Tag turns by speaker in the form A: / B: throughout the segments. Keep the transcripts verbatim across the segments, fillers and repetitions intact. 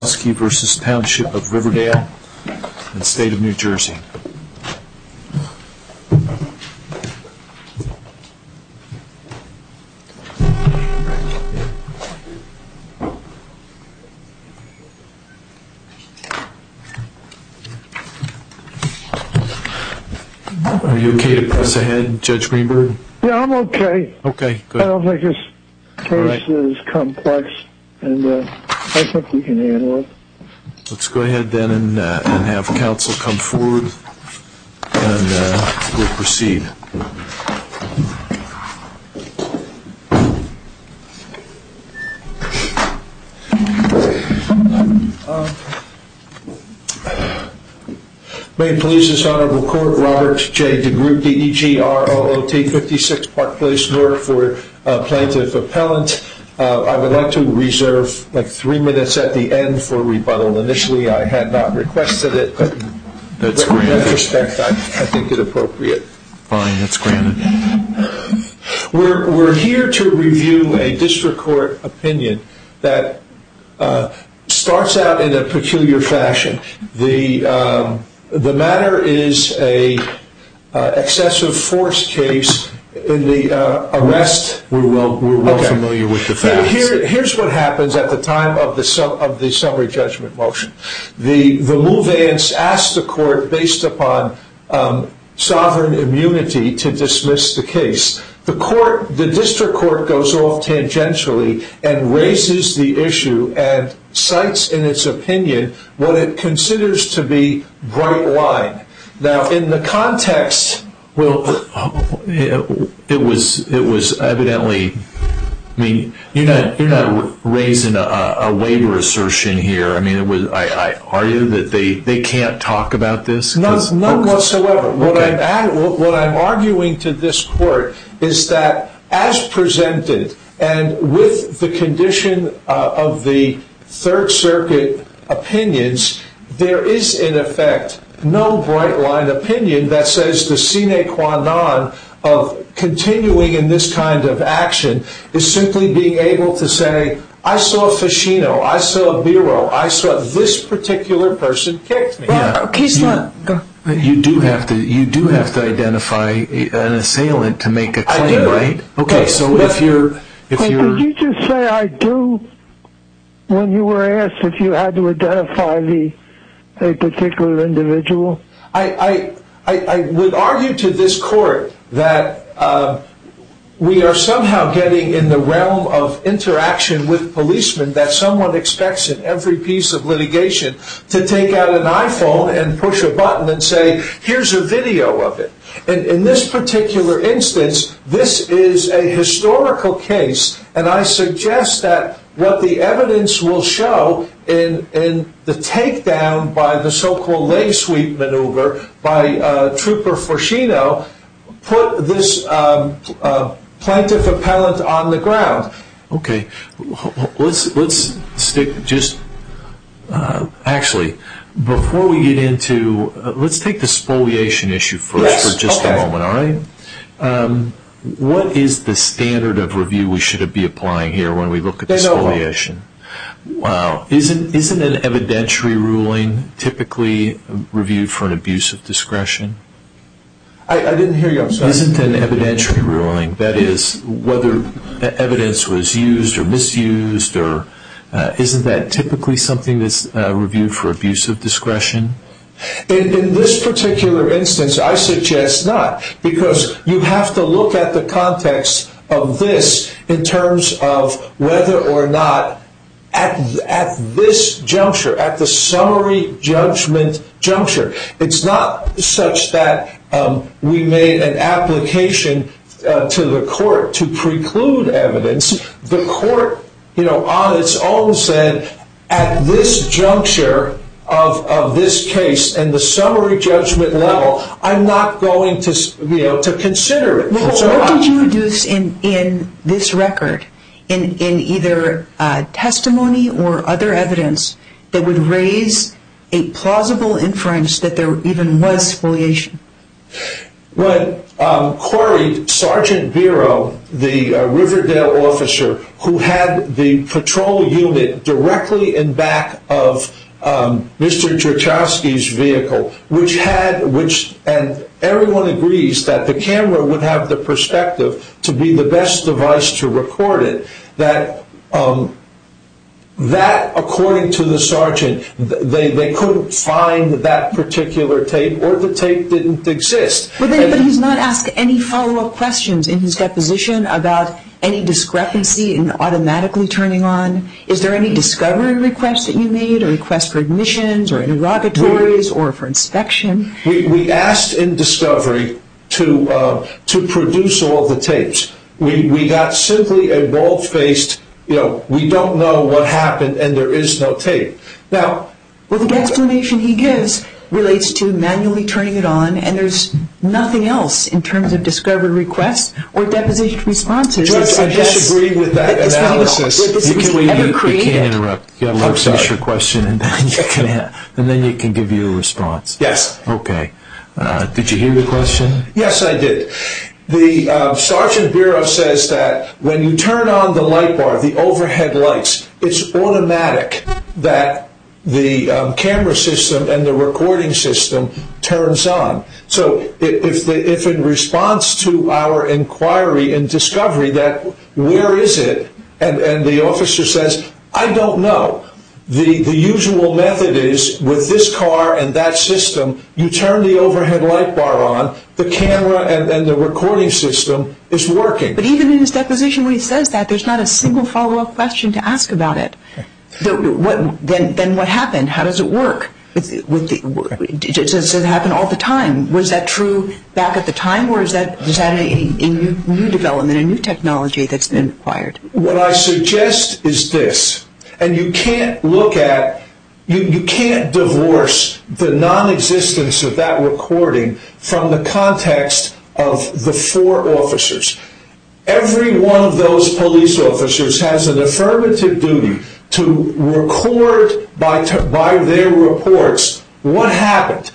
A: versus Township of Riverdale and State of New Jersey. Are you okay to press ahead, Judge Greenberg?
B: Yeah, I'm okay.
A: Okay, good.
B: I don't think this case right. is complex, and uh, I think we can handle it.
A: Let's go ahead then and, uh, and have counsel come forward, and uh, we'll proceed.
C: Uh, May it please this honorable court, Robert J. DeGroot, D E G R O O T, fifty-six Park Place, Newark, for uh, plaintiff appellant. Uh, I would like to reserve like three minutes at the end for rebuttal. Initially, I had not requested it, but
A: that's
C: in
A: granted.
C: retrospect, I, I think it appropriate.
A: Fine, that's granted.
C: We're, we're here to review a district court opinion that uh, starts out in a peculiar fashion. The um, The matter is a uh, excessive force case in the uh, arrest.
A: We're well, we're well
C: okay.
A: familiar with the facts.
C: Here, here's what happens at the time of the sum, of the summary judgment motion. The the movants asked the court, based upon um, sovereign immunity, to dismiss the case. The court, the district court, goes off tangentially and raises the issue and cites in its opinion what it considers to be bright line. Now, in the context,
A: well, it, it was it was evidently. I mean, you're not you're not raising a, a waiver assertion here. I mean, it was. I, I argue that they, they can't talk about this.
C: None, none
A: okay.
C: whatsoever. What
A: okay.
C: I'm at, what I'm arguing to this court is that, as presented, and with the condition uh, of the Third Circuit opinions, there is in effect no bright line opinion that says the sine qua non of continuing in this kind of action is simply being able to say, I saw Ficino, I saw Biro, I saw this particular person kicked me.
A: Yeah. You, you do have to you do have to identify an assailant to make a claim, right? Okay,
C: but,
A: so
C: but,
A: if you're if
B: but
A: you're
B: did you just say I do when you were asked if you had to identify the a particular individual?
C: I I, I, I would argue to this court that uh, we are somehow getting in the realm of interaction with policemen that someone expects in every piece of litigation to take out an iPhone and push a button and say, here's a video of it. And in this particular instance, this is a historical case, and I suggest that what the evidence will show in, in the takedown by the so-called leg sweep maneuver by uh, Trooper Forshino put this um, uh, plaintiff appellant on the ground.
A: Okay, let's let's stick just uh, actually before we get into uh, let's take the spoliation issue first
C: yes,
A: for just
C: okay.
A: a moment. All right, um, what is the standard of review we should be applying here when we look at the spoliation? Wow, isn't isn't an evidentiary ruling typically reviewed for an abuse of discretion?
C: I, I didn't hear you, I'm sorry.
A: Isn't an evidentiary ruling, that is, whether evidence was used or misused, or uh, isn't that typically something that's uh, reviewed for abuse of discretion?
C: In, in this particular instance, I suggest not, because you have to look at the context of this in terms of whether or not At, at this juncture, at the summary judgment juncture, it's not such that um, we made an application uh, to the court to preclude evidence. The court, you know, on its own said, at this juncture of, of this case and the summary judgment level, I'm not going to, you know, to consider it.
D: Well,
C: so
D: what
C: I,
D: did you deduce in, in this record? In, in either uh, testimony or other evidence that would raise a plausible inference that there even was spoliation?
C: when um, queried Sergeant Biro, the uh, Riverdale officer who had the patrol unit directly in back of um, Mister Drzechowski's vehicle, which had, which, and everyone agrees that the camera would have the perspective to be the best device to record it, that um, that, according to the sergeant, they, they couldn't find that particular tape, or the tape didn't exist.
D: But, then, but he's not asked any follow-up questions in his deposition about any discrepancy in automatically turning on. Is there any discovery request that you made, or request for admissions, or interrogatories, we, or for inspection?
C: We, we asked in discovery to, uh, to produce all the tapes. We, we got simply a bald-faced, you know, we don't know what happened and there is no tape. Now,
D: well, the explanation he gives relates to manually turning it on, and there's nothing else in terms of discovery requests or deposition responses.
C: Judge, I disagree with that, that analysis.
D: Even, this
A: you,
D: was
A: can,
D: ever
A: you,
D: created.
A: you can't interrupt. You got to let me finish your question, and then you can and then you can give your response.
C: Yes.
A: Okay. Uh, did you hear the question?
C: Yes, I did. The uh, Sergeant Biro says that when you turn on the light bar, the overhead lights, it's automatic that the um, camera system and the recording system turns on. So if, the, if in response to our inquiry and discovery that where is it, and, and the officer says, I don't know. The, the usual method is, with this car and that system, you turn the overhead light bar on, the camera and, and the recording system is working.
D: But even in his deposition when he says that, there's not a single follow-up question to ask about it. The, what, then, then what happened? How does it work? With, with the, does it happen all the time? Was that true back at the time, or is that, is that a, a new, new development, a new technology that's been acquired?
C: What I suggest is this. And you can't look at, you, you can't divorce the non-existence of that recording from the context of the four officers. Every one of those police officers has an affirmative duty to record by, by their reports what happened.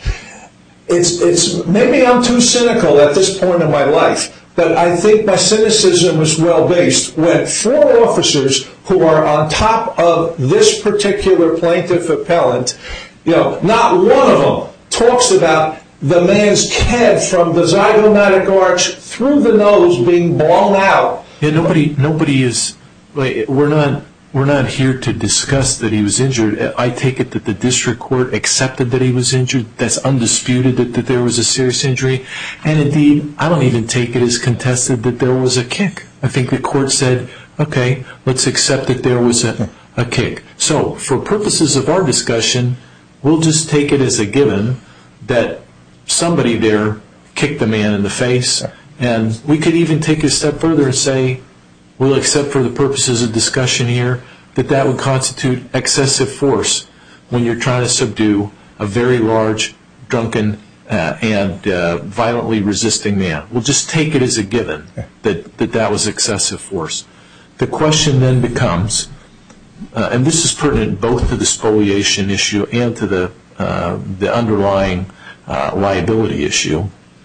C: It's, it's, maybe I'm too cynical at this point in my life, but I think my cynicism is well-based when four officers who are on top of this particular plaintiff appellant, you know, not one of them talks about the man's head from the zygomatic arch through the nose being blown out.
A: Yeah, nobody, nobody is, we're not, we're not here to discuss that he was injured. I take it that the district court accepted that he was injured. That's undisputed that, that there was a serious injury. And indeed, I don't even take it as contested that there was a kick. I think the court said, okay, let's accept that there was a, a kick. So for purposes of our discussion, we'll just take it as a given that somebody there kicked the man in the face. And we could even take it a step further and say, we'll accept for the purposes of discussion here that that would constitute excessive force when you're trying to subdue a very large, drunken, uh, and uh, violently resisting man. We'll just take it as a given that that, that was excessive force. The question then becomes, uh, and this is pertinent both to the spoliation issue and to the, uh, the underlying uh, liability issue,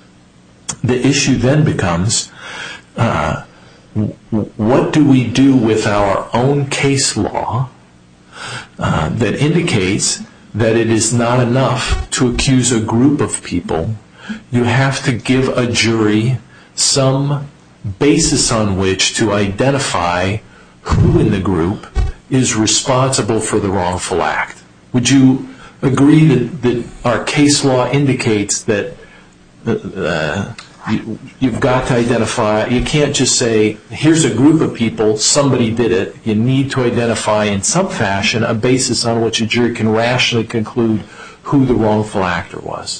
A: the issue then becomes, uh, what do we do with our own case law uh, that indicates that it is not enough to accuse a group of people? You have to give a jury some basis on which to identify who in the group is responsible for the wrongful act. Would you agree that, that our case law indicates that uh, You, you've got to identify, you can't just say, here's a group of people, somebody did it. You need to identify in some fashion a basis on which a jury can rationally conclude who the wrongful actor was.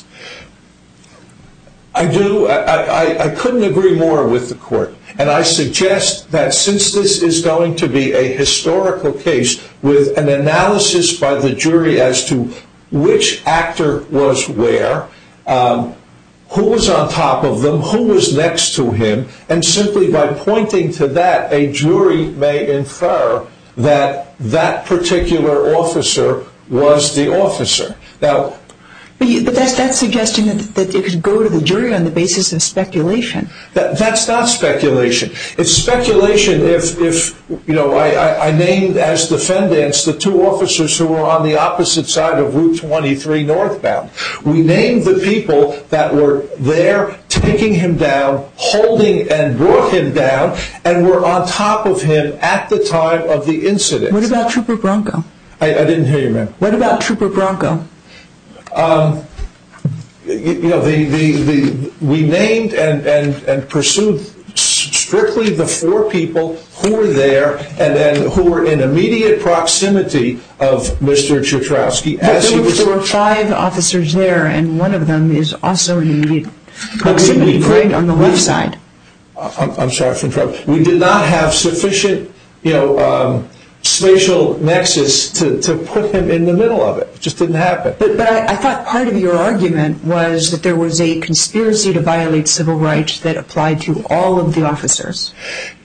C: I do. I, I, I couldn't agree more with the court. And I suggest that since this is going to be a historical case with an analysis by the jury as to which actor was where, um, who was on top of them, who was next to him, and simply by pointing to that, a jury may infer that that particular officer was the officer. Now,
D: But, you, but that's, that's suggesting that, that it could go to the jury on the basis of speculation.
C: That, that's not speculation. It's speculation if, if you know, I, I, I named as defendants the two officers who were on the opposite side of Route twenty-three northbound. We named the people that were there taking him down, holding and brought him down, and were on top of him at the time of the incident.
D: What about Trooper Bronco?
C: I, I didn't hear you, ma'am.
D: What about Trooper Bronco?
C: Um, you, you know, the, the, the, we named and, and, and pursued strictly the four people who were there and, and who were in immediate proximity of Mister Piotrowski. As
D: there,
C: he was,
D: there were five officers there, and one of them is also in immediate proximity, right, on the left side.
C: I'm, I'm sorry for interrupting. We did not have sufficient, you know, um, spatial nexus to, to put him in the middle of it. It just didn't happen.
D: But, but I, I thought part of your argument was that there was a conspiracy to violate civil rights that applied to all of the officers.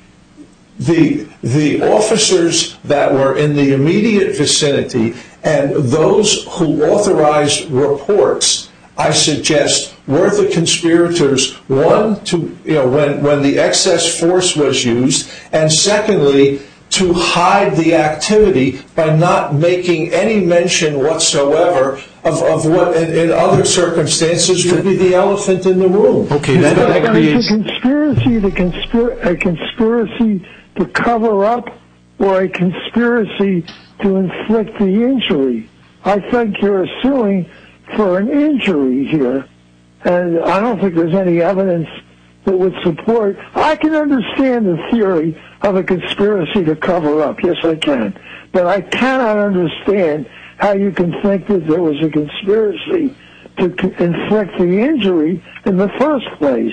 C: The, the officers that were in the immediate vicinity and those who authorized reports, I suggest, were the conspirators, one, to, you know, when, when the excess force was used, and secondly, to hide the activity by not making any mention whatsoever of, of what in, in other circumstances would be the elephant in the room.
A: Okay, that, that creates...
B: Is a conspiracy, the conspir- a conspiracy to cover up or a conspiracy to inflict the injury? I think you're suing for an injury here, and I don't think there's any evidence that would support. I can understand the theory of a conspiracy to cover up. Yes, I can. But I cannot understand how you can think that there was a conspiracy to inflict the injury in the first place.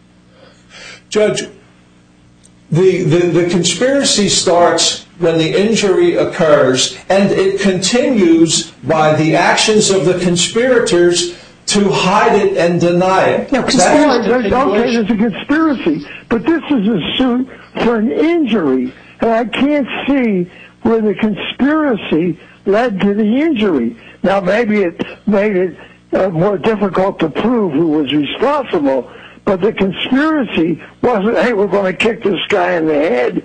C: Judge, the, the, the conspiracy starts when the injury occurs, and it continues by the actions of the conspirators to hide it and deny it.
B: No, conspiracy. Okay, there's a conspiracy, but this is a suit for an injury, and I can't see where the conspiracy led to the injury. Now, maybe it made it uh, more difficult to prove who was responsible, but the conspiracy wasn't, hey, we're going to kick this guy in the head.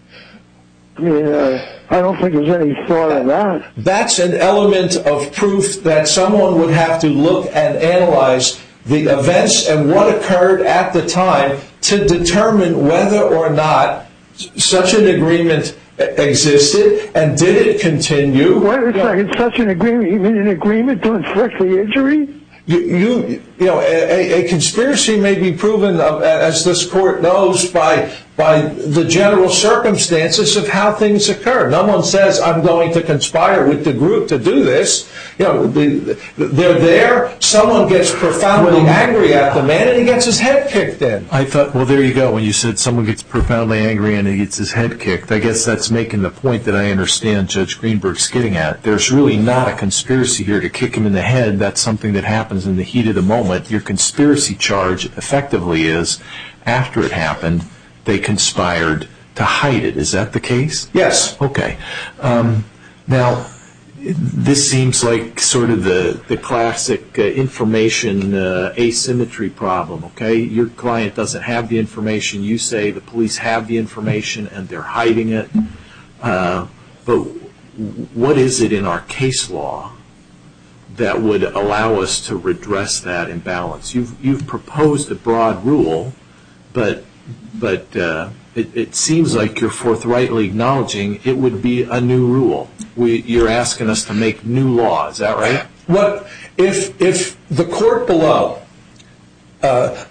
B: I mean, uh, I don't think there's any thought of that.
C: That's an element of proof that someone would have to look and analyze the events and what occurred at the time to determine whether or not such an agreement existed, and did it continue.
B: Wait a second, such an agreement? You mean an agreement to inflict the injury?
C: You, you, you know, a, a conspiracy may be proven, as this court knows, by by the general circumstances of how things occur. No one says, I'm going to conspire with the group to do this. You know, the, they're there. Someone gets profoundly well, angry at the man, and he gets his head kicked in.
A: I thought, well, there you go. When you said someone gets profoundly angry and he gets his head kicked, I guess that's making the point that I understand Judge Greenberg's getting at. There's really not a conspiracy here to kick him in the head. That's something that happens in the heat of the moment. Your conspiracy charge effectively is, after it happened, they conspired to hide it. Is that the case?
C: Yes.
A: Okay. Um, now, this seems like sort of the, the classic uh, information uh, asymmetry problem, okay? Your client doesn't have the information. You say the police have the information and they're hiding it. Uh, but what is it in our case law that would allow us to redress that imbalance? You've, you've proposed a broad rule, but but uh, it, it seems like you're forthrightly acknowledging it would be a new rule. We, you're asking us to make new law. Is that right?
C: What if if the court below, uh,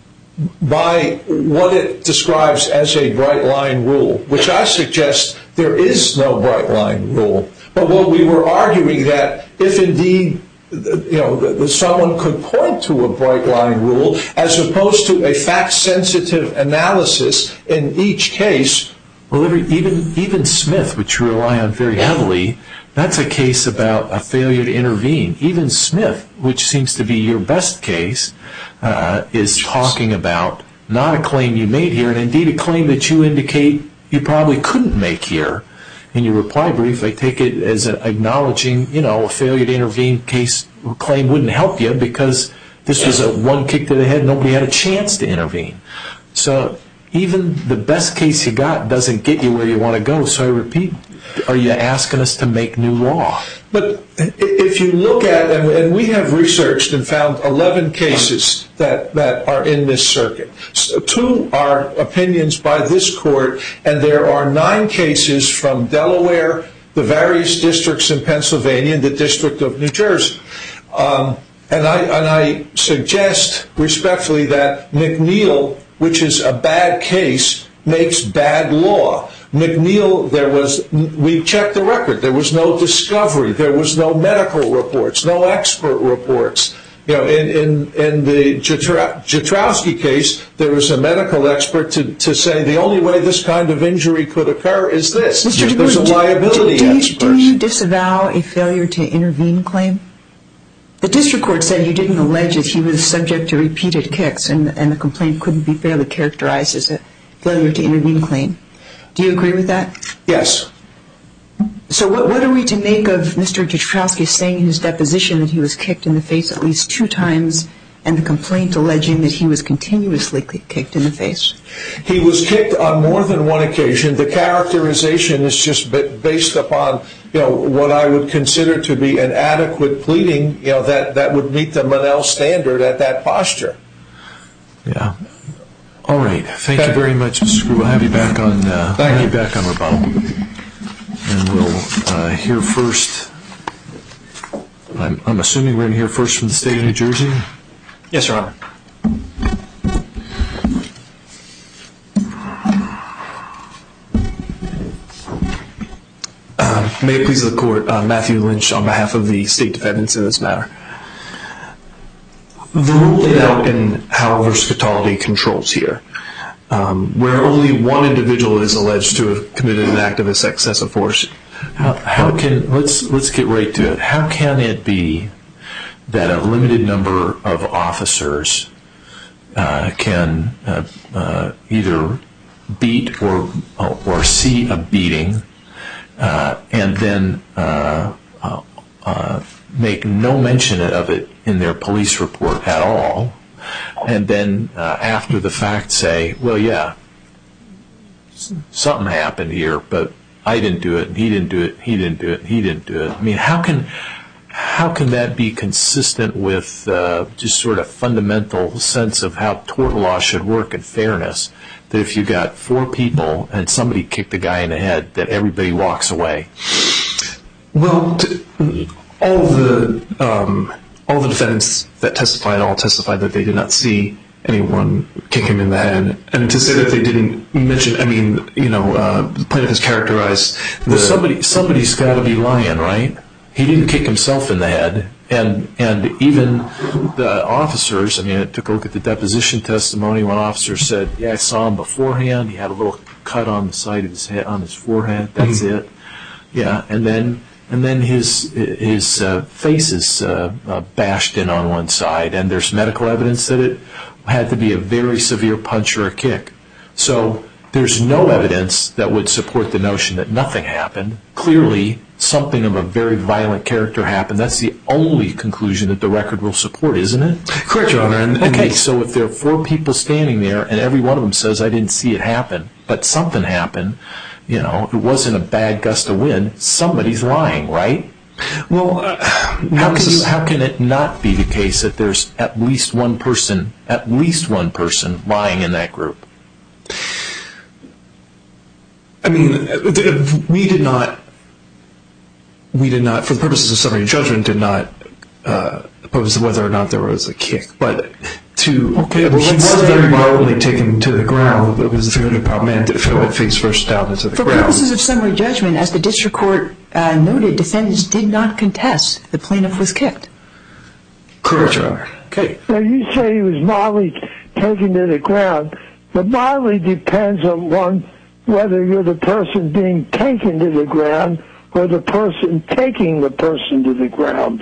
C: by what it describes as a bright line rule, which I suggest there is no bright line rule, but what we were arguing that if indeed, you know, someone could point to a bright line rule as opposed to a fact-sensitive analysis in each case.
A: Well, every, even even Smith, which you rely on very heavily, that's a case about a failure to intervene. Even Smith, which seems to be your best case, uh, is talking about not a claim you made here, and indeed a claim that you indicate you probably couldn't make here. in your reply brief, I take it as acknowledging, you know, a failure to intervene case claim wouldn't help you because this was a one kick to the head. Nobody had a chance to intervene. So even the best case you got doesn't get you where you want to go. So I repeat, are you asking us to make new law?
C: But if you look at, and we have researched and found eleven cases that, that are in this circuit. So two are opinions by this court, and there are nine cases from Delaware, the various districts in Pennsylvania, and the District of New Jersey. Um, and, I, and I suggest respectfully that McNeil, which is a bad case, makes bad law. McNeil, there was, we checked the record. There was no discovery. There was no medical reports, no expert reports. You know, in, in, in the Jatrowski case, there was a medical expert to, to say the only way this kind of injury could occur is this.
D: Mister
C: There's a liability
D: do, do, do,
C: expert.
D: Do you disavow a failure to intervene claim? The district court said you didn't allege that he was subject to repeated kicks, and, and the complaint couldn't be fairly characterized as a failure to intervene claim. Do you agree with that?
C: Yes.
D: So what, what are we to make of Mister Jatrowski saying in his deposition that he was kicked in the face at least two times, and the complaint alleging that he was continuously kicked in the face?
C: He was kicked on more than one occasion. The characterization is just based upon, you know, what I would consider to be an adequate pleading, you know, that, that would meet the Monell standard at that posture.
A: Yeah. All right. Thank you very much, Mister Screw. We'll have you back on. Uh,
C: Thank
A: have
C: you.
A: you back on rebuttal, and we'll uh, hear first. I'm, I'm assuming we're going to hear first from the state of New Jersey.
E: Yes, Your Honor. Uh, may it please the court, uh, Matthew Lynch on behalf of the state defendants in this matter. The rule laid out in Howell versus Cataldi controls here, um, where only one individual is alleged to have committed an act of excessive force.
A: How, how can let's let's get right to it. How can it be that a limited number of officers uh, can uh, uh, either beat or or see a beating, uh, and then uh, uh, uh, make no mention of it in their police report at all, and then uh, after the fact say, well, yeah, something happened here, but I didn't do it, and he didn't do it, he didn't do it, he didn't do it. I mean, how can how can that be consistent with uh, just sort of fundamental sense of how tort law should work and fairness, that if you got four people and somebody kicked the guy in the head, that everybody walks away?
E: Well, to, all the um, all the defendants that testified all testified that they did not see anyone kick him in the head, and to say that they didn't mention, I mean, you know, uh, the plaintiff has characterized the...
A: Well, somebody somebody's got to be lying, right? He didn't kick himself in the head, and and even the officers. I mean, I took a look at the deposition testimony. One officer said, "Yeah, I saw him beforehand. He had a little cut on the side of his head, on his forehead. That's mm-hmm. it." Yeah, and then. And then his his uh, face is uh, uh, bashed in on one side, and there's medical evidence that it had to be a very severe punch or a kick. So there's no evidence that would support the notion that nothing happened. Clearly, something of a very violent character happened. That's the only conclusion that the record will support, isn't it?
E: Correct, Your Honor. And, and
A: okay, so if there are four people standing there, and every one of them says, I didn't see it happen, but something happened, you know, it wasn't a bad gust of wind, somebody's lying, right?
E: Well, uh,
A: how, can you, how can it not be the case that there's at least one person, at least one person lying in that group?
E: I mean, we did not, we did not, for the purposes of summary judgment, did not uh, oppose whether or not there was a kick. But to,
A: okay,
E: well, he was very violently taken to the ground. It was a three hundred pound man that fell face first down into the
D: for
E: ground.
D: For purposes of summary judgment, as the district court uh, noted, defendants did not contest the plaintiff was kicked.
E: Correct, Your Honor.
A: Okay.
B: Now, you say he was mildly taken to the ground, but mildly depends on one, whether you're the person being taken to the ground or the person taking the person to the ground.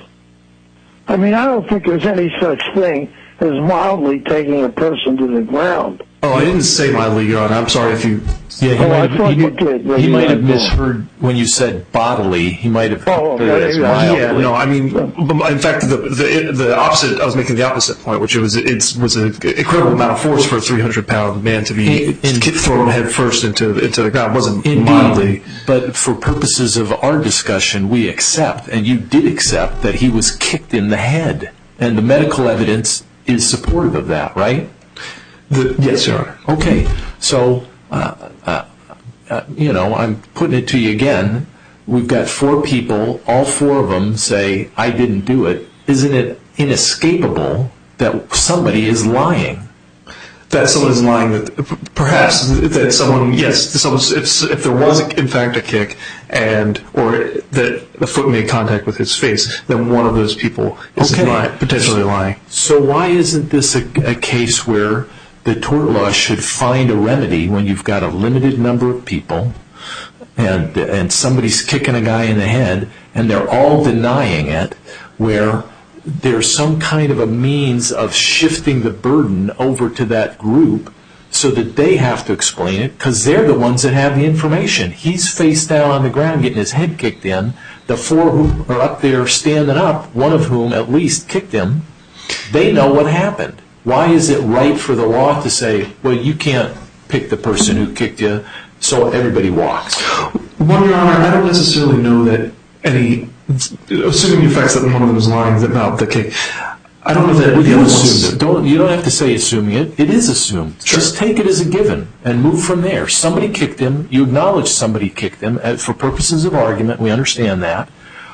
B: I mean, I don't think there's any such thing as mildly taking a person to the ground.
E: Oh, I didn't say mildly, Your Honor. I'm sorry if you...
A: Yeah, he
B: Oh,
A: might
B: I
A: have,
B: thought
A: he,
B: you did.
A: he might have
B: Yeah.
A: misheard when you said bodily. He might have
B: Oh,
A: heard it as
B: yeah, yeah.
A: mildly.
E: Yeah, no, I mean, in fact, the, the the opposite. I was making the opposite point, which was it was an incredible amount of force for a three hundred pound man to be
A: In- in-
E: thrown head first into into the ground. It wasn't
A: Indeed,
E: mildly.
A: but for purposes of our discussion, we accept, and you did accept, that he was kicked in the head, and the medical evidence is supportive of that, right?
E: The, yes, Your Honor.
A: Okay, so, uh, uh, uh, you know, I'm putting it to you again. We've got four people, all four of them say, I didn't do it. Isn't it inescapable that somebody is lying?
E: That someone is lying. That perhaps that someone, yes, someone, if, if there was in fact a kick, and or that the foot made contact with his face, then one of those people is
A: Okay.
E: lying, potentially lying.
A: So why isn't this a, a case where the tort law should find a remedy when you've got a limited number of people and and somebody's kicking a guy in the head and they're all denying it, where there's some kind of a means of shifting the burden over to that group so that they have to explain it because they're the ones that have the information. He's face down on the ground getting his head kicked in. The four who are up there standing up, one of whom at least kicked him, they know what happened. Why is it right for the law to say, well, you can't pick the person who kicked you, so everybody walks?
E: Well, Your Honor, I don't necessarily know that any, assuming the facts that one of them is lying about the kick, I don't know that
A: Well,
E: the
A: you
E: other
A: assumed it.
E: ones...
A: Don't, you don't have to say assuming it. It is assumed.
E: Sure.
A: Just take it as a given and move from there. Somebody kicked him. You acknowledge somebody kicked him. Uh, For purposes of argument, we understand that.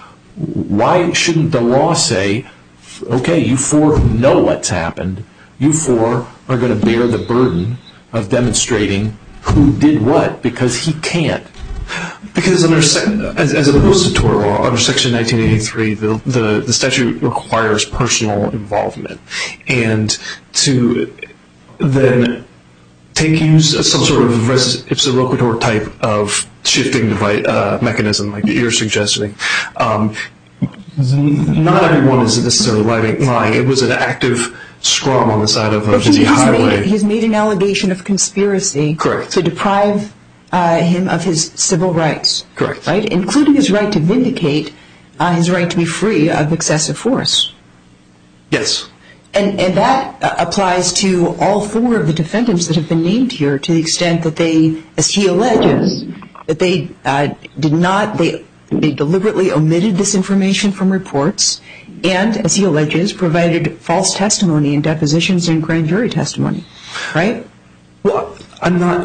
A: Why shouldn't the law say, okay, you four who know what's happened, you four are going to bear the burden of demonstrating who did what, because he can't.
E: Because under as, as opposed to tort law, under Section nineteen eighty-three, the, the, the statute requires personal involvement. And to then take use of some sort of res ipsa loquitur type of shifting device, uh, mechanism like you're suggesting, um, not everyone is necessarily lying. lying. It was an active scrum on the side of a busy
D: he's
E: highway.
D: Made, he's made an allegation of conspiracy
E: Correct.
D: to deprive uh, him of his civil rights.
E: Correct.
D: Right? Including his right to vindicate uh, his right to be free of excessive force.
E: Yes.
D: And, and that uh, applies to all four of the defendants that have been named here, to the extent that they, as he alleges, that they uh, did not, they, they deliberately omitted this information from reports, and, as he alleges, provided false testimony in depositions and grand jury testimony. Right?
E: Well, I'm not.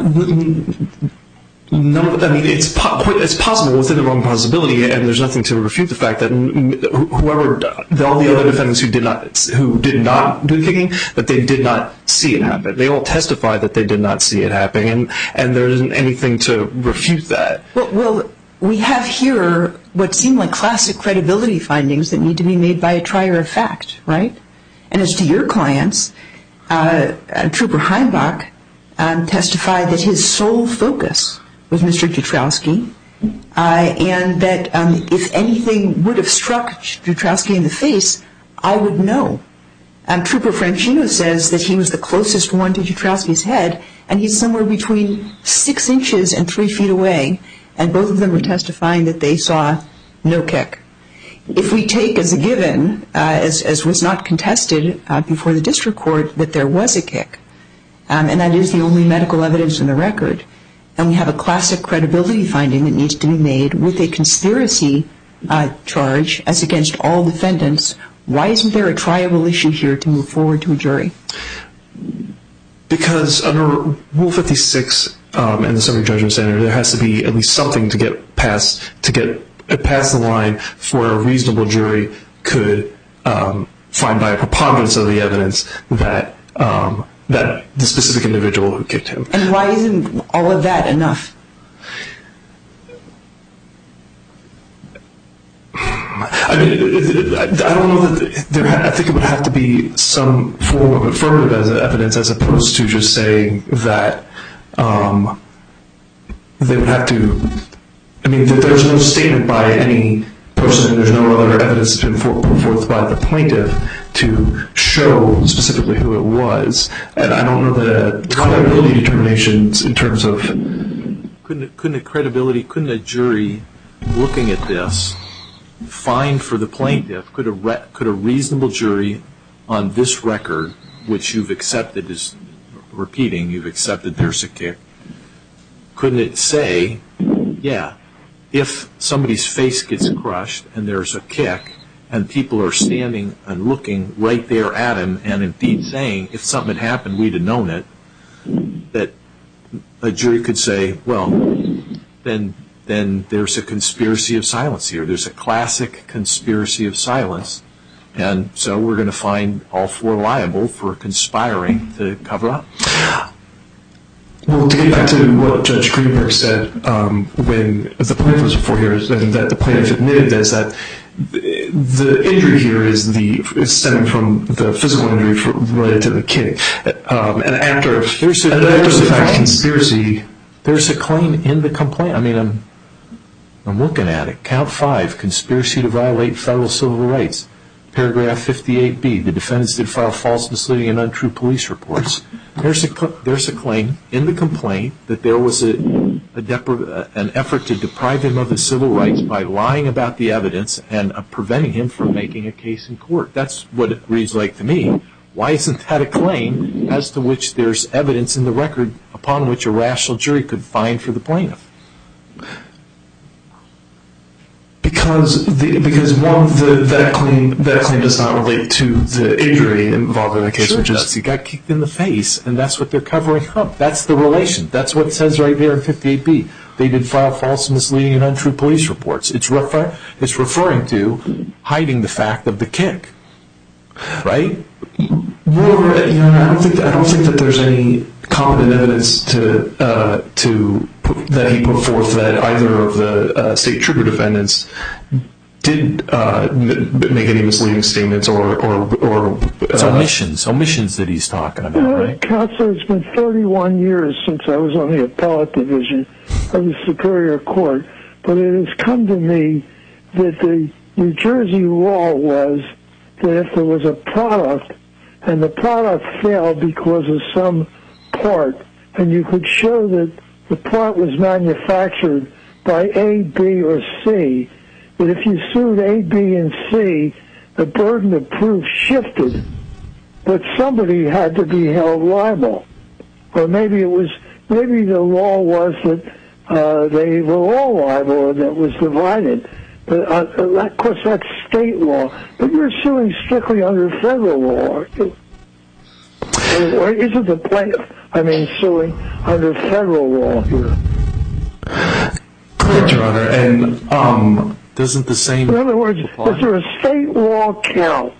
E: None of, I mean, it's po it's possible within the wrong possibility, and there's nothing to refute the fact that whoever, all the other defendants who did not, who did not do the kicking, that they did not see it happen. They all testify that they did not see it happening, and and there isn't anything to refute that.
D: Well, well, we have here what seem like classic credibility findings that need to be made by a trier of fact, right? And as to your clients, uh, uh, Trooper Heimbach um, testified that his sole focus was Mister Jutrowski, uh, and that um, if anything would have struck Jutrowski in the face, I would know. Um, Trooper Franchino says that he was the closest one to Jutrowski's head, and he's somewhere between six inches and three feet away, and both of them were testifying that they saw no kick. If we take as a given, uh, as, as was not contested uh, before the district court, that there was a kick, um, and that is the only medical evidence in the record, and we have a classic credibility finding that needs to be made with a conspiracy uh, charge as against all defendants, why isn't there a triable issue here to move forward to a jury?
E: Because under Rule fifty-six um, and the summary judgment standard, there has to be at least something to get past to get past the line for a reasonable jury could um, find by a preponderance of the evidence that um, that the specific individual who kicked him.
D: And why isn't all of that enough?
E: I mean, I don't know that there. I think it would have to be some form of affirmative evidence as opposed to just saying that um, they would have to. I mean, there's no statement by any personally, there's no other evidence that's been put forth by the plaintiff to show specifically who it was. And I don't know the credibility determinations in terms of...
A: Couldn't, couldn't a credibility, couldn't a jury looking at this find for the plaintiff, could a, re, could a reasonable jury on this record, which you've accepted as repeating, you've accepted there's a kick, couldn't it say, yeah, if somebody's face gets crushed and there's a kick and people are standing and looking right there at him and indeed saying, if something had happened, we'd have known it, that a jury could say, well, then then there's a conspiracy of silence here. There's a classic conspiracy of silence, and so we're going to find all four liable for conspiring to cover up.
E: Well, to get back to what Judge Greenberg said um, when the plaintiff was before here, and that the plaintiff admitted is that the injury here is the is stemming from the physical injury for, related to the kick. Um, and after,
A: there's a,
E: and
A: there's
E: after the
A: a
E: fact
A: claim,
E: conspiracy...
A: There's a claim in the complaint. I mean, I'm, I'm looking at it. Count five, conspiracy to violate federal civil rights. Paragraph fifty-eight B, the defendants did file false, misleading, and untrue police reports. There's a, there's a claim in the complaint that there was a, a depri- an effort to deprive him of his civil rights by lying about the evidence and uh, preventing him from making a case in court. That's what it reads like to me. Why isn't that a claim as to which there's evidence in the record upon which a rational jury could find for the plaintiff?
E: Because the because one the, that claim that claim does not relate to the injury involved in the case,
A: Sure
E: which
A: it
E: is
A: does. He got kicked in the face, and that's what they're covering up. That's the relation. That's what it says right there in fifty-eight B. They did file false, misleading, and untrue police reports. It's refer it's referring to hiding the fact of the kick, right?
E: Moreover, you know, I don't think that, I don't think that there's any competent evidence to uh, to put, that he put forth that either of the uh, state trooper defendants did uh, m- make any misleading statements or or or uh,
A: it's omissions, omissions that he's talking about,
B: uh,
A: right?
B: Counselor, it's been thirty-one years since I was on the appellate division of the Superior Court, but it has come to me that the New Jersey law was that if there was a product and the product failed because of some part, and you could show that the part was manufactured by A, B, or C, that if you sued A, B, and C, the burden of proof shifted, but somebody had to be held liable. Or maybe it was, maybe the law was that uh, they were all liable and it was divided. But, uh, of course, that's state law. But you're suing strictly under federal law, aren't you? Or isn't the plaintiff, I mean, suing under federal law here?
E: Correct, Your Honor. And um,
A: doesn't the same...
B: In other words, apply? Is there a state law count?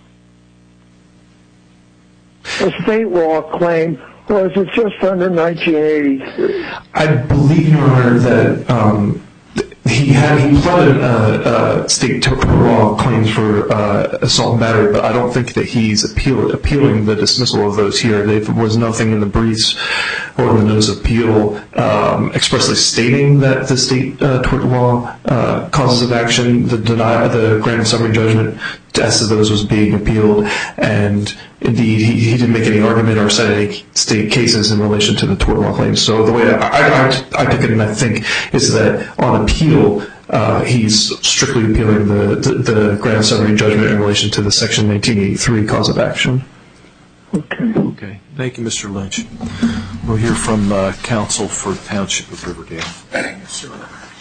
B: A state law claim, or is it just under nineteen eighty-three?
E: I believe, Your Honor, that um, he had he plotted uh, uh, state tort law claims for uh, assault and battery, but I don't think that he's appeal, appealing the dismissal of those here. There was nothing in the briefs or in the notice of appeal um, expressly stating that the state uh, tort law uh, causes of action, the deny, the grant of summary judgment as to those was being appealed, and indeed he, he didn't make any argument or cite any state cases in relation to the tort law claims. So the way I, I, I take it and I think is that on appeal uh, he's strictly appealing the, the, the grant of summary judgment in relation to the Section nineteen eighty-three cause of action.
B: Okay.
A: Okay. Thank you, Mister Lynch. We'll hear from uh, counsel for Township of Riverdale.
F: Yes, sir.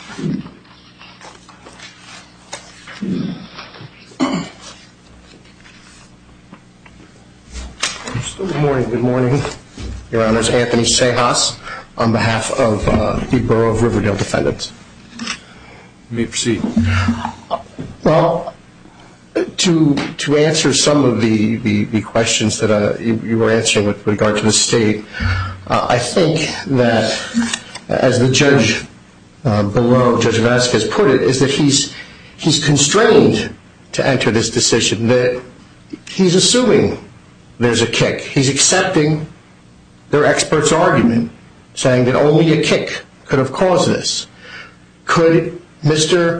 F: Good morning. Good morning, Your Honors. Anthony Sejas on behalf of uh, the Borough of Riverdale defendants.
A: You may proceed.
F: Well, to to answer some of the, the, the questions that uh, you, you were answering with regard to the state, uh, I think that, as the judge uh, below, Judge Vasquez, put it, is that he's he's constrained to enter this decision, that he's assuming there's a kick. He's accepting their expert's argument, saying that only a kick could have caused this. Could Mister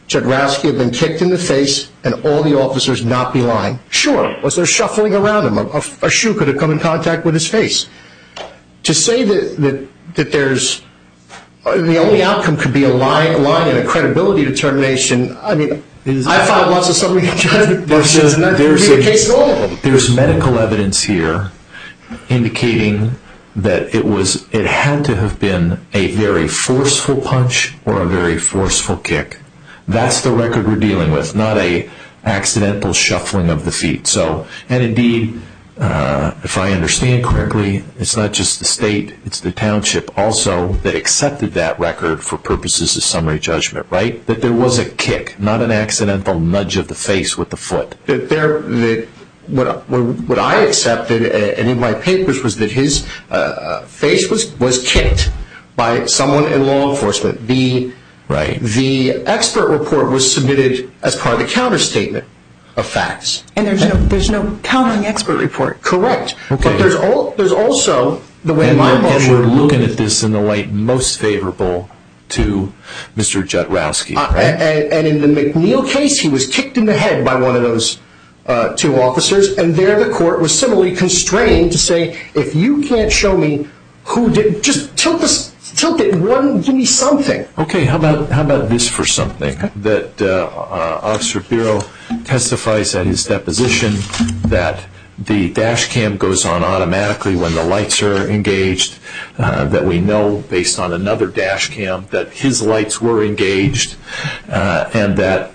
F: Jodorowsky have been kicked in the face and all the officers not be lying? Sure. Was there shuffling around him? A, a, a shoe could have come in contact with his face. To say that, that, that there's the only outcome could be a lie, a lie and a credibility determination, I mean, I filed lots of summary judgment motions, and that would be the case in all of them.
A: There's medical evidence here indicating that it was, it had to have been a very forceful punch or a very forceful kick. That's the record we're dealing with, not a accidental shuffling of the feet. So, and indeed, uh, if I understand correctly, it's not just the state, it's the township also that accepted that record for purposes of summary judgment, right? That there was a kick, not an accidental nudge of the face with the foot.
F: That there, that what, what I accepted, and in my papers, was that his uh, face was, was kicked by someone in law enforcement. The
A: Right.
F: The expert report was submitted as part of the counterstatement of facts.
D: And there's no there's no countering expert report.
F: Correct.
A: Okay.
F: But there's all there's also the way
A: and
F: my
A: we're,
F: motion.
A: And we're looking at this in the light most favorable to Mister Jodorowsky.
F: Uh,
A: right?
F: and, and in the McNeil case, he was kicked in the head by one of those uh, two officers, and there the court was similarly constrained to say, if you can't show me who did, just tilt the. Tilt it one, give me something.
A: Okay, how about how about this for something? That uh, uh, Officer Biro testifies at his deposition that the dash cam goes on automatically when the lights are engaged, uh, that we know based on another dash cam that his lights were engaged, uh, and that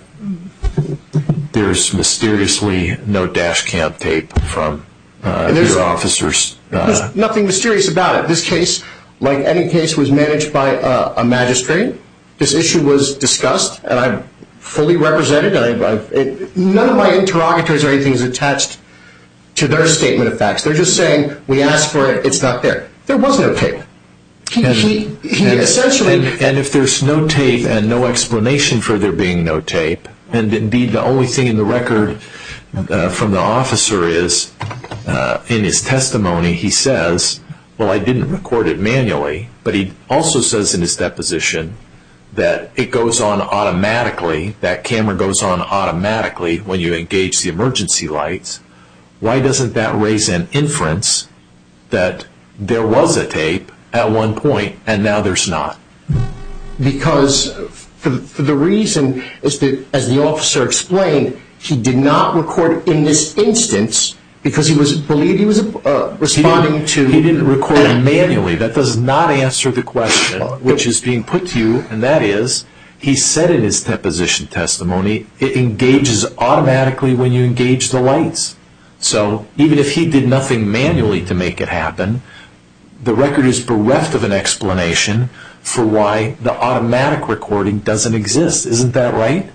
A: there's mysteriously no dash cam tape from uh, your officers. Uh,
F: there's nothing mysterious about it. This case, like any case, was managed by uh, a magistrate. This issue was discussed, and I fully represented. I, I, it, none of my interrogatories or anything is attached to their statement of facts. They're just saying, we asked for it, it's not there. There was no tape. He,
A: and,
F: he, he
A: and,
F: essentially...
A: And, and if there's no tape and no explanation for there being no tape, and indeed the only thing in the record uh, from the officer is, uh, in his testimony, he says, well, I didn't record it manually, but he also says in his deposition that it goes on automatically, that camera goes on automatically when you engage the emergency lights. Why doesn't that raise an inference that there was a tape at one point and now there's not?
F: Because for, for the reason is that, as the officer explained, he did not record in this instance because he was believed he was uh, responding
A: he
F: to...
A: He didn't record it manually. That does not answer the question which is being put to you, and that is, he said in his deposition testimony, it engages automatically when you engage the lights. So even if he did nothing manually to make it happen, the record is bereft of an explanation for why the automatic recording doesn't exist. Isn't that right?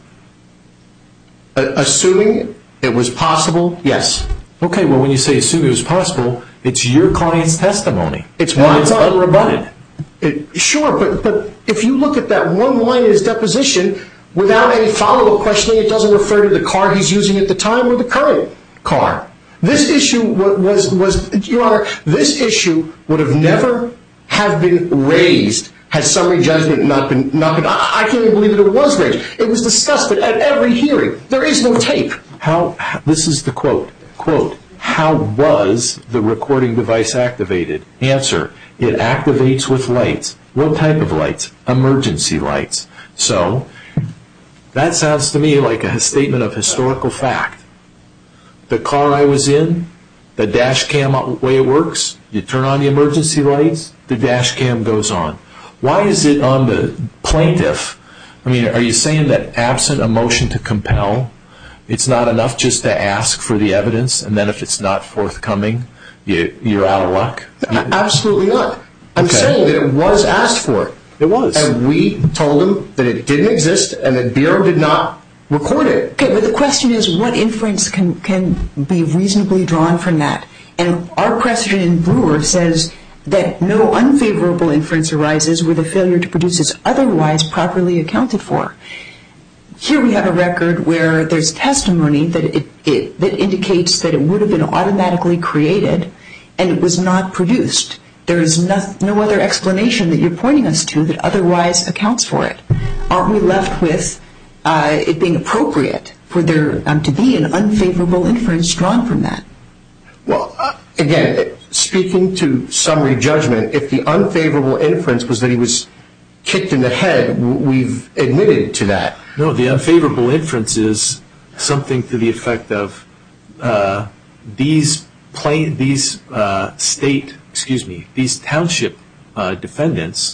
F: Uh, assuming it was possible, yes.
A: Okay, well, when you say assume it was possible, it's your client's testimony.
F: It's
A: and
F: my
A: it's
F: client.
A: unrebutted.
F: It, sure, but, but if you look at that one line in his deposition, without any follow-up questioning, it doesn't refer to the car he's using at the time or the current car. This issue was, was, was Your Honor, this issue would have never have been raised had summary judgment not been, not been I, I can't even believe that it was raised. It was discussed at every hearing. There is no tape.
A: How, this is the quote. Quote, how was the recording device activated? Answer, it activates with lights. What type of lights? Emergency lights. So, that sounds to me like a statement of historical fact. The car I was in, the dash cam way it works, you turn on the emergency lights, the dash cam goes on. Why is it on the plaintiff? I mean, are you saying that absent a motion to compel, it's not enough just to ask for the evidence, and then if it's not forthcoming, you, you're out of luck?
F: Absolutely not. I'm
A: okay.
F: saying that it was asked for.
A: It was.
F: And we told them that it didn't exist and that Bureau did not record it.
D: Okay, but the question is, what inference can, can be reasonably drawn from that? And our precedent in Brewer says that no unfavorable inference arises where the failure to produce is otherwise properly accounted for. Here we have a record where there's testimony that it, it that indicates that it would have been automatically created and it was not produced. There is no, no other explanation that you're pointing us to that otherwise accounts for it. Aren't we left with uh, it being appropriate for there um, to be an unfavorable inference drawn from that?
F: Well, uh, again, speaking to summary judgment, if the unfavorable inference was that he was kicked in the head, we've admitted to that.
A: No, the unfavorable inference is something to the effect of uh, these plain, these uh, state, excuse me, these township uh, defendants,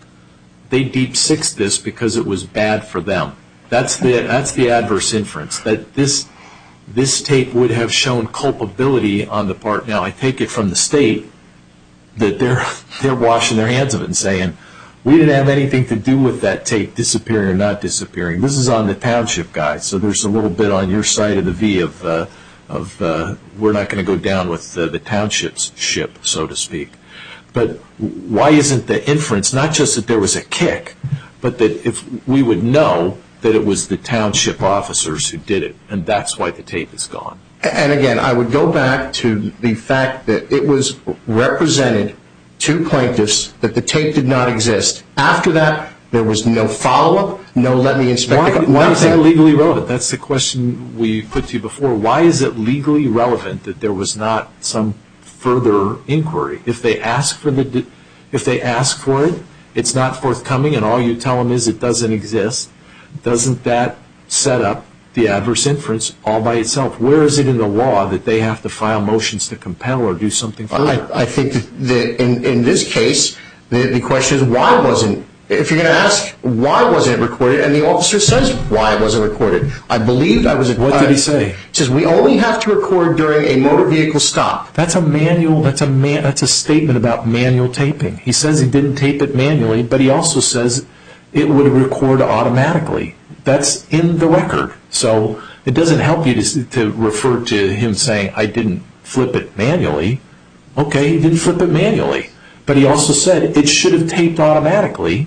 A: they deep sixed this because it was bad for them. That's the that's the adverse inference, that this this tape would have shown culpability on the part. Now, I take it from the state that they're they're washing their hands of it and saying, we didn't have anything to do with that tape disappearing or not disappearing. This is on the township guys, so there's a little bit on your side of the V of uh, of uh, we're not going to go down with uh, the township's ship, so to speak. But why isn't the inference not just that there was a kick, but that if we would know that it was the township officers who did it, and that's why the tape is gone?
F: And again, I would go back to the fact that it was represented to plaintiffs that the tape did not exist. After that, there was no follow-up, no let me inspect
A: why,
F: it.
A: Why is that legally relevant? That's the question we put to you before. Why is it legally relevant that there was not some further inquiry? If they ask for the, if they ask for it, it's not forthcoming, and all you tell them is it doesn't exist. Doesn't that set up the adverse inference all by itself? Where is it in the law that they have to file motions to compel or do something further?
F: I, I think that in, in this case, the, the question is why wasn't, if you're going to ask why wasn't it recorded, and the officer says why it wasn't recorded. I believed I was.
A: What did he say?
F: He says we only have to record during a motor vehicle stop.
A: That's a manual. That's a man. That's a statement about manual taping. He says he didn't tape it manually, but he also says it would record automatically. That's in the record. So it doesn't help you to, to refer to him saying, I didn't flip it manually. Okay, he didn't flip it manually. But he also said it should have taped automatically.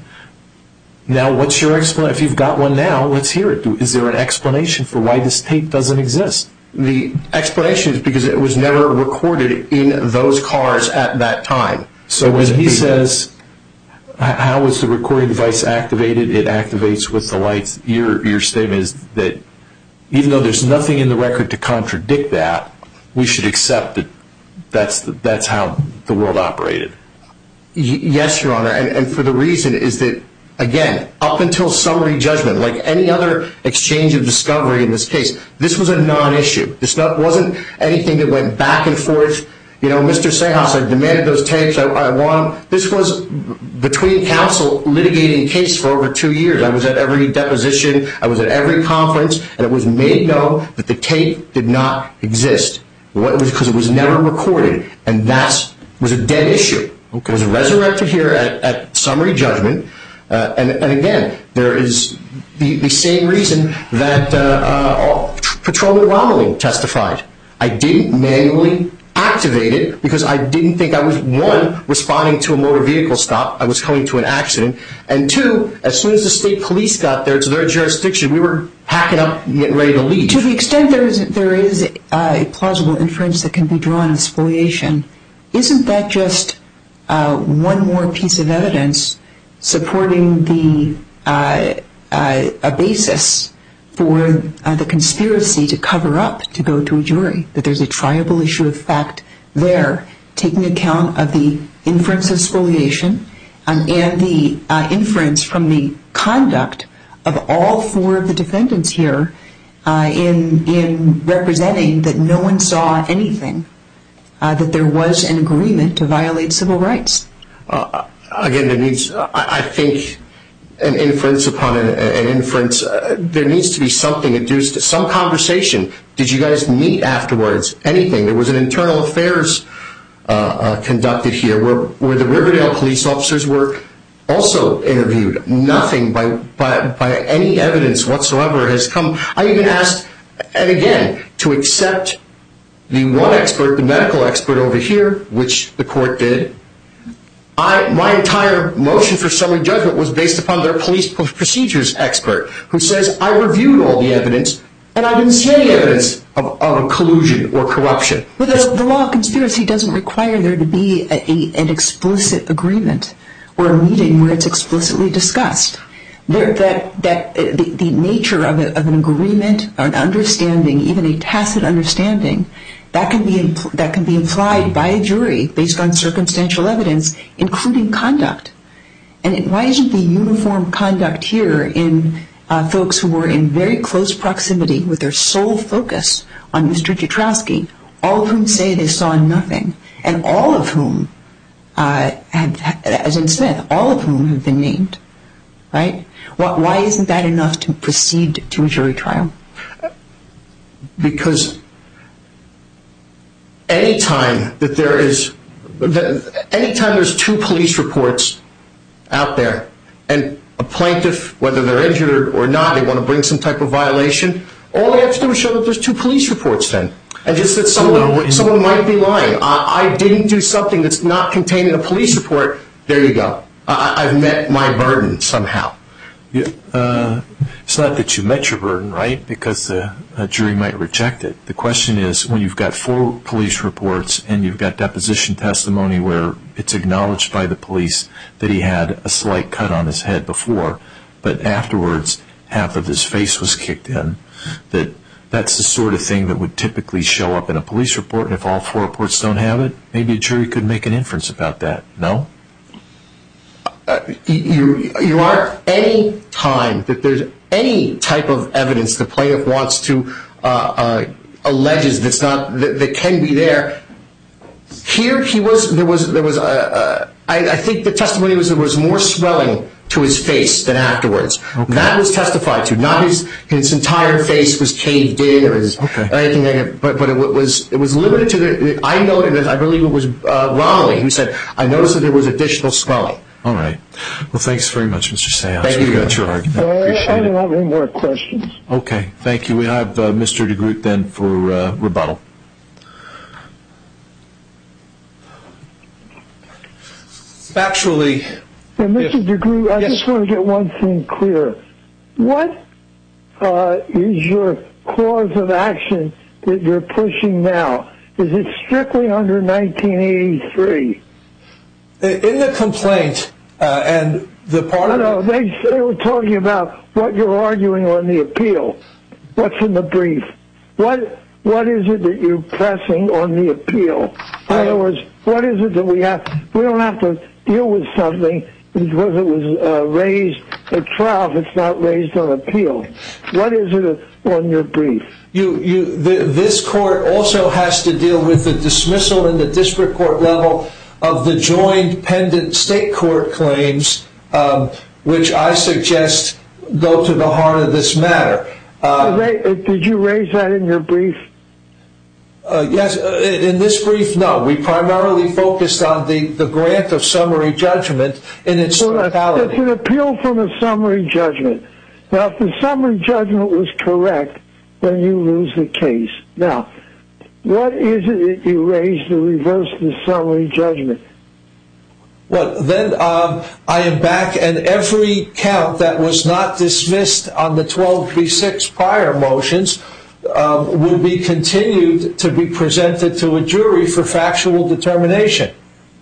A: Now, what's your explanation? If you've got one now, let's hear it. Is there an explanation for why this tape doesn't exist?
F: The explanation is because it was never recorded in those cars at that time.
A: So when he says, how is the recording device activated? It activates with the lights. Your your statement is that even though there's nothing in the record to contradict that, we should accept that that's the, that's how the world operated.
F: Y- yes, Your Honor, and, and for the reason is that, again, up until summary judgment, like any other exchange of discovery in this case, this was a non-issue. This not, wasn't anything that went back and forth. You know, Mister Sejas, I demanded those tapes. I, I want. This was between counsel litigating case for over two years. I was at every deposition. I was at every conference, and it was made known that the tape did not exist. What it was because it was never recorded, and that was a dead issue. Okay. It was resurrected here at, at summary judgment, uh, and, and again, there is the, the same reason that uh, uh, Patrolman Romilly testified. I didn't manually activate it because I didn't think I was, one, responding to a motor vehicle stop. I was coming to an accident. And two, as soon as the state police got there to their jurisdiction, we were packing up and getting ready to leave.
D: To the extent there is, there is a plausible inference that can be drawn of spoliation, isn't that just uh, one more piece of evidence supporting the uh, uh, a basis for uh, the conspiracy to cover up, to go to a jury, that there's a triable issue of fact there, taking account of the inference of spoliation um, and the uh, inference from the conduct of all four of the defendants here uh, in in representing that no one saw anything, uh, that there was an agreement to violate civil rights.
F: Uh, again, there needs, I, I think, an inference upon an, an inference. Uh, there needs to be something adduced, some conversation. Did you guys meet afterwards? Anything? There was an internal affairs uh, uh, conducted here where, where the Riverdale police officers were also interviewed. Nothing by, by, by any evidence whatsoever has come. I even asked, and again, to accept the one expert, the medical expert over here, which the court did. I, my entire motion for summary judgment was based upon their police procedures expert, who says, I reviewed all the evidence, and I didn't see any evidence of, of a collusion or corruption.
D: But the, the law of conspiracy doesn't require there to be a, a, an explicit agreement or a meeting where it's explicitly discussed. There, that that uh, the, the nature of, a, of an agreement or an understanding, even a tacit understanding, that can be impl- that can be implied by a jury based on circumstantial evidence, including conduct. And it, why isn't the uniform conduct here in uh, folks who were in very close proximity with their sole focus on Mister Jatrowski, all of whom say they saw nothing, and all of whom, uh, have, as in Smith, all of whom have been named, right? Why isn't that enough to proceed to a jury trial?
F: Because any time that there is, any time there's two police reports out there, and a plaintiff, whether they're injured or not, they want to bring some type of violation, all they have to do is show that there's two police reports then. And just that someone, someone might be lying. I, I didn't do something that's not contained in a police report. There you go. I, I've met my burden somehow.
A: Yeah, uh, it's not that you met your burden, right? Because the a jury might reject it. The question is, when you've got four police reports and you've got deposition testimony where it's acknowledged by the police that he had a slight cut on his head before, but afterwards half of his face was kicked in, that that's the sort of thing that would typically show up in a police report, and if all four reports don't have it, maybe a jury could make an inference about that. No?
F: Uh, you, you aren't any time that there's any type of evidence the plaintiff wants to uh, uh, alleges that's not that, that can be there. Here he was. There was. There was. A, a, I, I think the testimony was there was more swelling to his face than afterwards. Okay. That was testified to. Not his his entire face was caved in or, his,
A: okay.
F: or anything like that. But but it was it was limited to the. I noted. I believe it was uh, Romilly who said, "I noticed that there was additional swelling."
A: All right. Well, thanks very much, Mister Sayas.
F: Thank you.
A: We got your argument.
B: Uh,
A: Appreciate
B: I don't
A: it.
B: have any more questions.
A: Okay. Thank you. We have uh, Mister DeGroot then for uh, rebuttal.
C: Factually,
B: yeah, Mister
C: if,
B: DeGroot, I
C: yes.
B: just want to get one thing clear. What uh, is your cause of action that you're pushing now? Is it strictly under nineteen eighty-three?
C: In the complaint, uh, and the part
B: No, no,
C: of
B: they, they were talking about what you're arguing on the appeal. What's in the brief? What What is it that you're pressing on the appeal? In other words, what is it that we have? We don't have to deal with something because it was uh, raised at trial if it's not raised on appeal. What is it on your brief?
C: You, you, the, this court also has to deal with the dismissal in the district court level of the joined pendant state court claims, um, which I suggest go to the heart of this matter. Uh,
B: Did you raise that in your brief?
C: Uh, yes, uh, in this brief, no. We primarily focused on the, the grant of summary judgment in its
B: well,
C: totality.
B: It's an appeal from a summary judgment. Now, if the summary judgment was correct, then you lose the case. Now, what is it that you raised to reverse the summary judgment?
C: Well, then um, I am back, and every count that was not dismissed on the twelve B six prior motions um, would be continued to be presented to a jury for factual determination.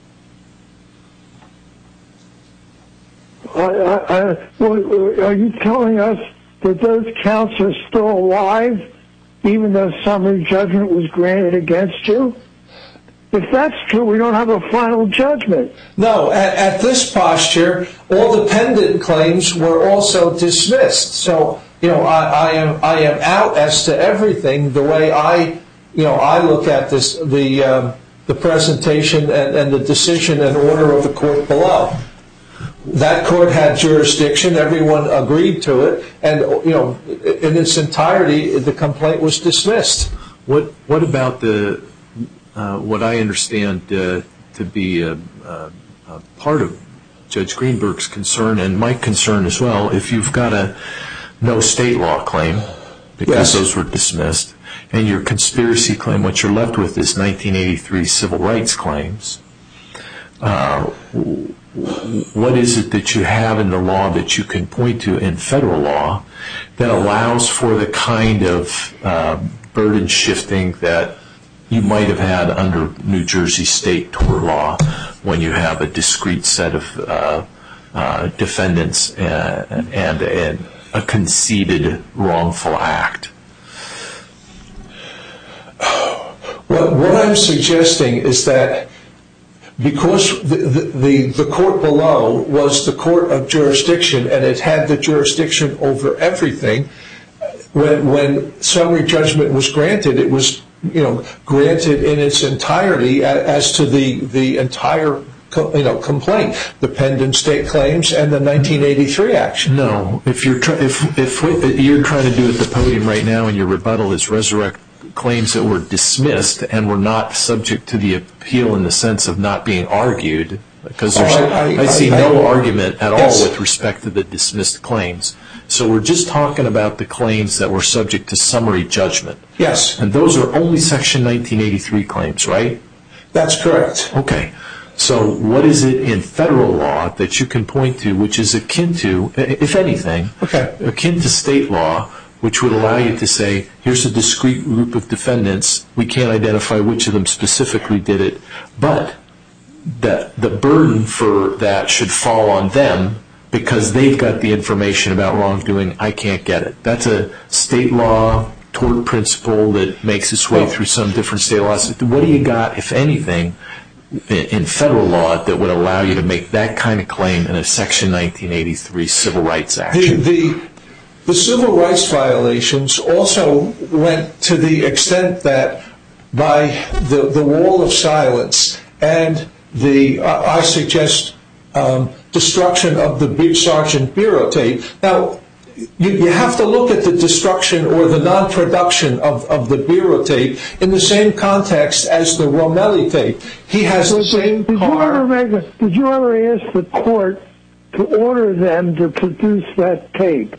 B: I, I, I, well, are you telling us that those counts are still alive, even though summary judgment was granted against you? If that's true, we don't have a final judgment.
C: No, at, at this posture, all the pendant claims were also dismissed. So, you know, I, I am I am out as to everything the way I, you know, I look at this the um, the presentation and, and the decision and order of the court below. That court had jurisdiction. Everyone agreed to it, and you know, in its entirety, the complaint was dismissed.
A: What What about the uh, what I understand uh, to be a, a, a part of Judge Greenberg's concern and my concern as well? If you've got a no state law claim because
C: yes.
A: those were dismissed, and your conspiracy claim, what you're left with is nineteen eighty-three civil rights claims. Uh, what is it that you have in the law that you can point to in federal law that allows for the kind of uh, burden shifting that you might have had under New Jersey state tort law when you have a discrete set of uh, uh, defendants uh, and, and a conceded wrongful act?
C: What, what I'm suggesting is that because the, the, the court below was the court of jurisdiction and it had the jurisdiction over everything, when, when summary judgment was granted, it was you know, granted in its entirety as to the, the entire you know, complaint, the pending state claims and the nineteen eighty-three action.
A: No, if you're, try, if, if you're trying to do at the podium right now and your rebuttal is resurrect claims that were dismissed and were not subject to the appeal in the sense of not being argued, because there's, oh, I, I, I see I, no I, argument at yes. all with respect to the dismissed claims. So we're just talking about the claims that were subject to summary judgment.
C: Yes.
A: And those are only Section nineteen eighty-three claims, right?
C: That's correct.
A: Okay. So what is it in federal law that you can point to which is akin to, if anything,
C: okay.
A: akin to state law, which would allow you to say, here's a discrete group of defendants, we can't identify which of them specifically did it, but that the burden for that should fall on them because they've got the information about wrongdoing, I can't get it. That's a state law tort principle that makes its way well, through some different state laws. What do you got, if anything, in federal law that would allow you to make that kind of claim in a Section nineteen eighty-three civil rights action?
C: The, the, the civil rights violations also went to the extent that by the, the wall of silence and the, uh, I suggest, um, destruction of the Big Sergeant Bureau tape. Now, you, you have to look at the destruction or the non-production of, of the Bureau tape in the same context as the Romelli tape. He has the same
B: did
C: car.
B: You ever make a, did you ever ask the court to order them to produce that tape?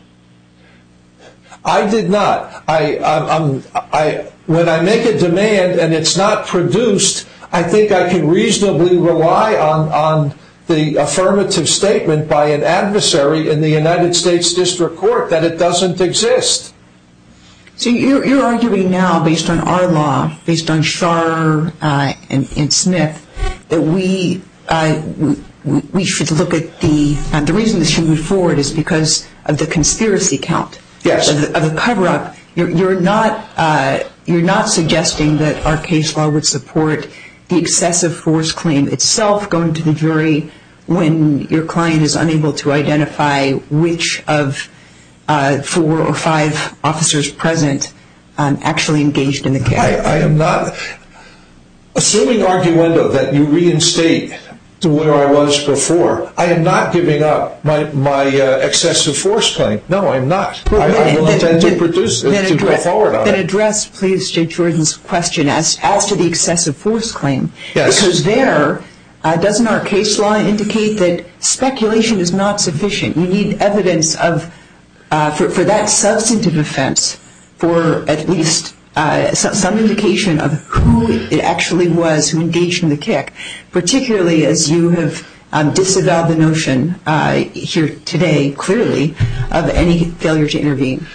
C: I did not. I, I, I'm, I, when I make a demand and it's not produced, I think I can reasonably rely on, on the affirmative statement by an adversary in the United States District Court that it doesn't exist.
D: So you're, you're arguing now, based on our law, based on Scharrer uh, and, and Smith, that we, uh, we we should look at the uh, the reason this should move forward is because of the conspiracy count.
C: Yes.
D: Of the, of the cover-up. You're, you're not uh, you're not suggesting that our case law would support the excessive force claim itself going to the jury when your client is unable to identify which of uh, four or five officers present um, actually engaged in the kick.
C: I, I am not assuming arguendo that you reinstate to where I was before. I am not giving up my my uh, excessive force claim. No, I'm not. Well, I, then, I will then, intend then, to produce it to address, go forward on
D: then
C: it.
D: Then address, please, Judge Jordan's question as as to the excessive force claim.
C: Yes.
D: Because there, uh, doesn't our case law indicate that speculation is not sufficient? You need evidence of uh, for for that substantive offense for at least. Uh, some indication of who it actually was who engaged in the kick, particularly as you have um, disavowed the notion uh, here today, clearly, of any failure to intervene.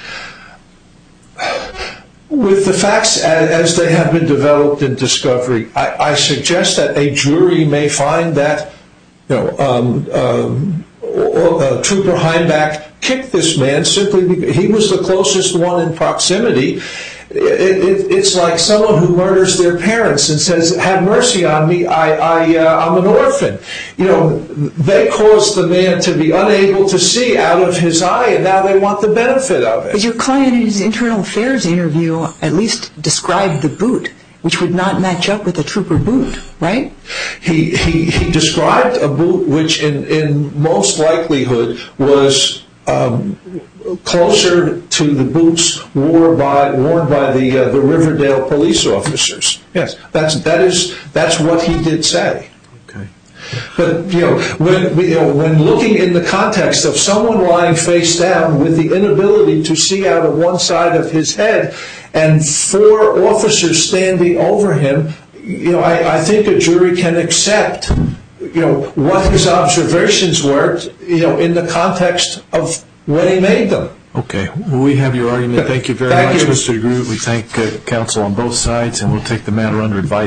C: With the facts as they have been developed in discovery, I, I suggest that a jury may find that, you know, um, um, uh, Trooper Heimbach kicked this man simply because he was the closest one in proximity. It, it, it's like someone who murders their parents and says, "Have mercy on me, I, I, uh, I'm an orphan." You know, they caused the man to be unable to see out of his eye, and now they want the benefit of it.
D: But your client in his internal affairs interview at least described the boot, which would not match up with a trooper boot, right?
C: He he, he described a boot which, in, in most likelihood, was Um, closer to the boots worn by worn by the uh, the Riverdale police officers. Yes, that's that is that's what he did say.
A: Okay.
C: But you know, when you know, when looking in the context of someone lying face down with the inability to see out of one side of his head, and four officers standing over him, you know, I, I think a jury can accept, you know, what his observations were, you know, in the context of when he made them.
A: Okay. Well, we have your argument. Thank you very
C: Thank
A: much,
C: you.
A: Mister DeGroot. We thank uh, counsel on both sides, and we'll take the matter under advice.